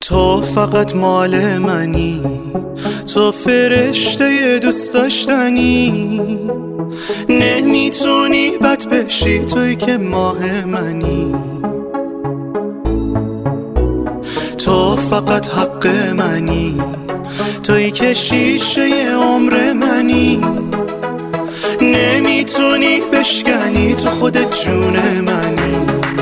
تو فقط مال منی، تو فرشته دوست داشتنی، نمیتونی بد بشی توی که ماه منی. تو فقط حق منی، توی که شیشه عمر منی، نمیتونی بشکنی تو خودت جون منی.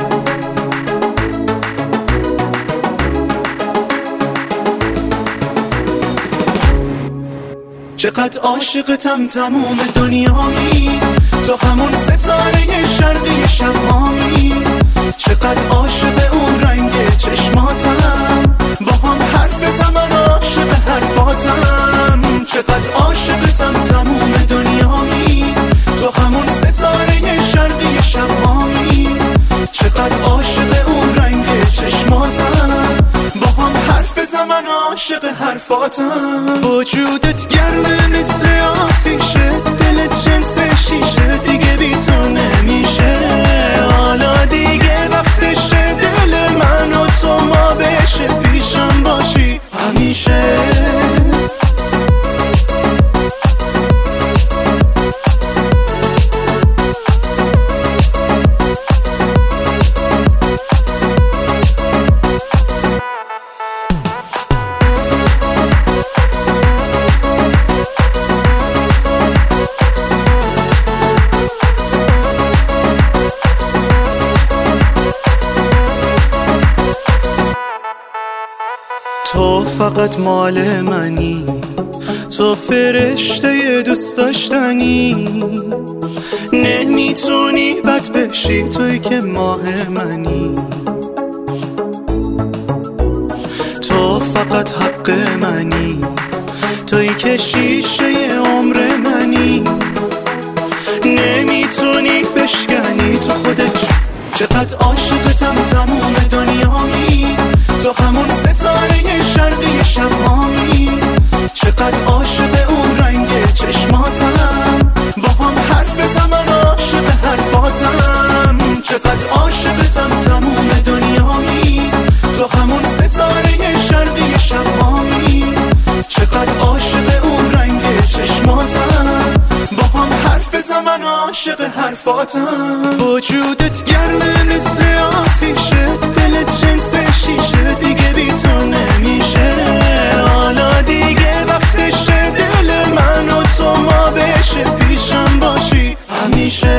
چقدر عاشقتم تموم دنیامی، تو همون ستاره شرقی شمامی. چقدر عاشق اون رنگ چشماتم، با هم حرف بزن من عاشق حرفاتم. چقدر عاشقتم تموم دنیامی، تو همون ستاره شرقی شمامی. چقدر عاشق اون رنگ چشماتم، با هم حرف بزن من عاشق حرفاتم. وجودت گرمه مثل آتیشه، دلت جنس شیشه، دیگه بی تو نمیشه. حالا دیگه وقتشه دل من و تو ما بشه، پیشم باشی همیشه. تو فقط مال منی، تو فرشته دوست داشتنی، نمیتونی بد بشی توی که ماه منی. تو فقط حق منی، توی که شیشه عمر منی، نمیتونی بشکنی تو خودت. چقدر عاشقتم تموم دنیامی، تو همون ستاره شرقی شمامی. چقدر عاشق اون رنگ چشماتم، با هم حرف بزن من عاشق حرفاتم. چقدر عاشقتم تموم دنیامی، تو همون ستاره شرقی شمامی. چقدر عاشق اون رنگ چشماتم، با هم حرف بزن من عاشق حرفاتم. وجودت گرمه مثل آتیشه، دلت جنس شیشه، دیگه بی تو نمیشه. حالا دیگه وقتشه دل من و تو ما بشه، پیشم باشی همیشه.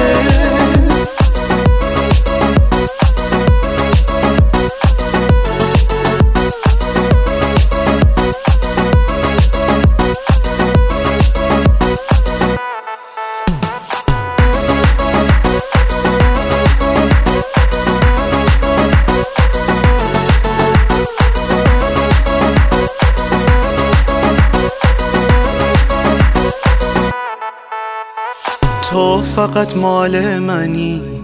تو فقط مال منی،